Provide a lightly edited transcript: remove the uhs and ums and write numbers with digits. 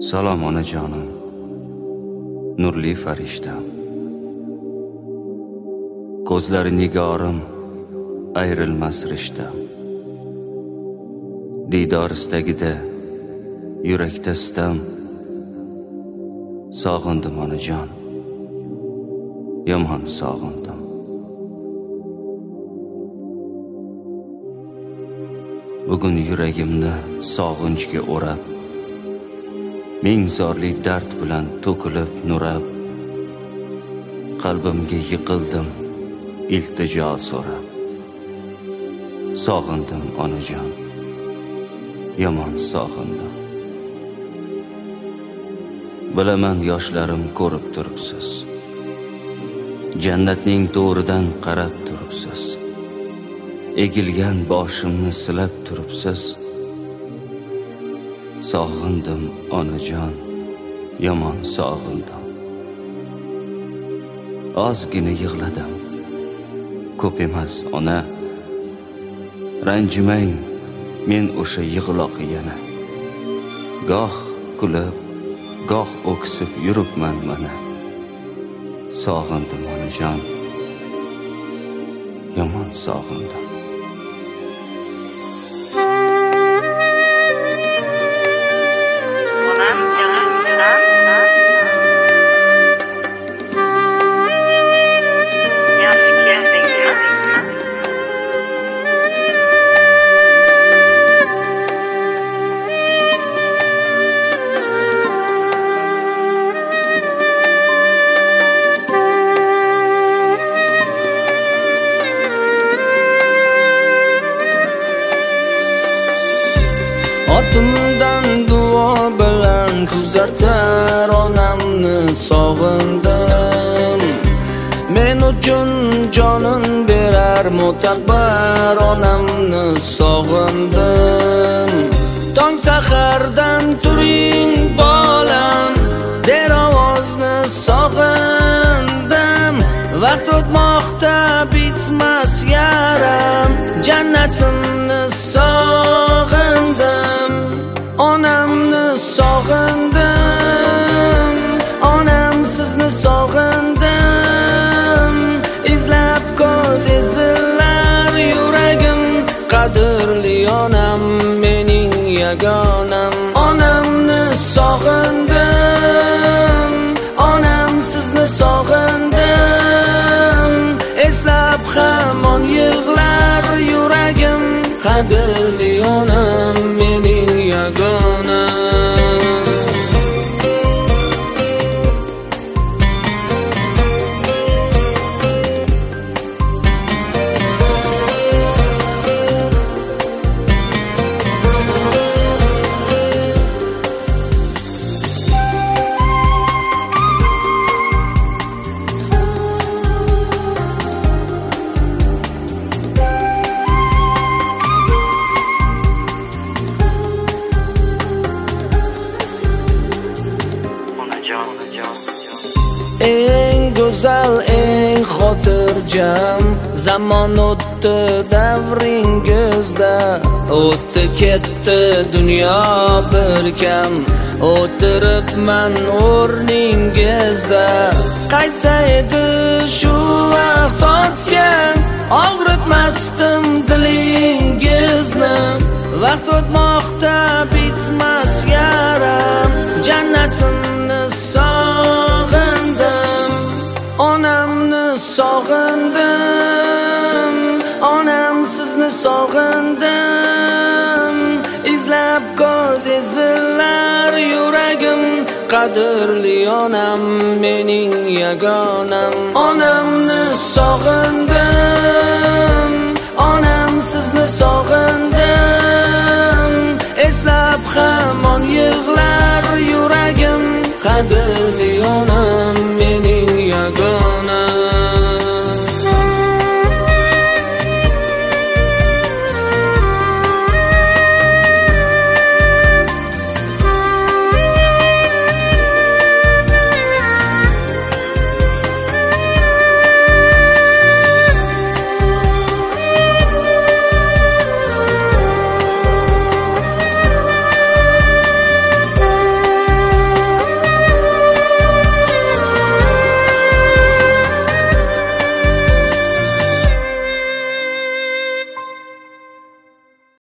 Salom onajonim, nurli farishtam. Ko'zlari nigorim, ayrilmas rishtam. Didor istagida, yurakda sitam. Sog'indim onajon, yomon sog'indim. Bugun yuragimni sog'inchga o'rab, ming zorli dard bilan to'kilib nurab, qalbimga yiqildim iltijo so'rab. Sog'indim onajon, yomon sog'indim. Bilaman yoshlarim ko'rib turibsiz, jannatning to'ridan qarab turibsiz, egilgan boshimni silab turibsiz. Sog'indim onajon, yomon sog'indim. Ozgina yig'ladim, ko'p emas ona. Ranjimang, men o'sha yig'loq yana. Goh kulib, goh o'ksib yuribman mana. Sog'indim onajon, yomon sog'indim. Ortimdan duo bilan kuzatar onamni sog'indim. Men uchun jonin berar mo'tabar onamni sog'indim. Tong sahardan turing bolam, der ovozni sog'indim. Vaqt o'tmoqda bitmas yaram, jannatimni sog'indim. Onamni sog'indim, onam sizni sog'indim. Izlab ko'z izlar yuragim, qadrli onam mening yagonam. Onamni sog'indim, onam sizni sog'indim. Eslab hamon yig'lar yuragim, qadrli onam mening yagonam. Eng go'zal, eng xotirjam zamon o'tdi davringizda. O'tdi ketdi dunyo bir kam, o'tiribman o'rningizda. Qaytsa edi shu vaqt o'tgan, og'ritmasdim dilingizni. Vaqt o'tmoqda bitmas yaram, jannatimni sog'indim. Onamni sog'indim, onam sizni sog'indim. Izlab ko'z izlar yuragim, qadrli onam mening yagonam. Onamni